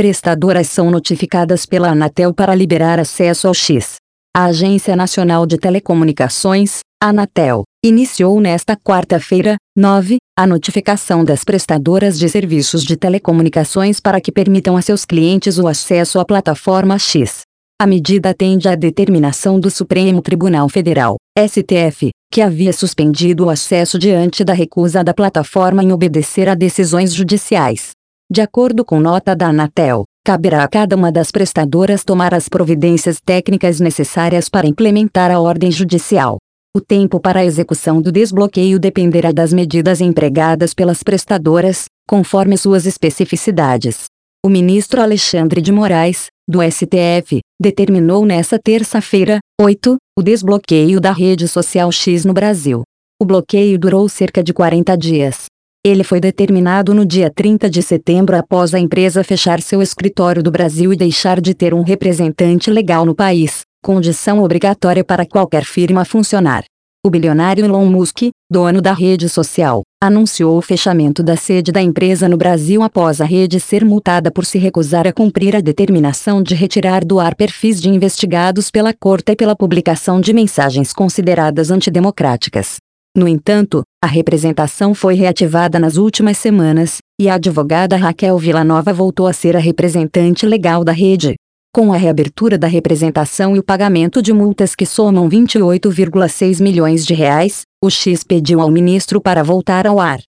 prestadoras são notificadas pela Anatel para liberar acesso ao X. A Agência Nacional de Telecomunicações, Anatel, iniciou nesta quarta-feira, 9, a notificação das prestadoras de serviços de telecomunicações para que permitam a seus clientes o acesso à plataforma X. A medida atende à determinação do Supremo Tribunal Federal, STF, que havia suspendido o acesso diante da recusa da plataforma em obedecer a decisões judiciais. De acordo com nota da Anatel, caberá a cada uma das prestadoras tomar as providências técnicas necessárias para implementar a ordem judicial. O tempo para a execução do desbloqueio dependerá das medidas empregadas pelas prestadoras, conforme suas especificidades. O ministro Alexandre de Moraes, do STF, determinou nesta terça-feira, 8, o desbloqueio da rede social X no Brasil. O bloqueio durou cerca de 40 dias. Ele foi determinado no dia 30 de setembro após a empresa fechar seu escritório do Brasil e deixar de ter um representante legal no país, condição obrigatória para qualquer firma funcionar. O bilionário Elon Musk, dono da rede social, anunciou o fechamento da sede da empresa no Brasil após a rede ser multada por se recusar a cumprir a determinação de retirar do ar perfis de investigados pela corte e pela publicação de mensagens consideradas antidemocráticas. No entanto, a representação foi reativada nas últimas semanas, e a advogada Raquel Villanova voltou a ser a representante legal da rede. Com a reabertura da representação e o pagamento de multas que somam 28,6 milhões de reais, o X pediu ao ministro para voltar ao ar.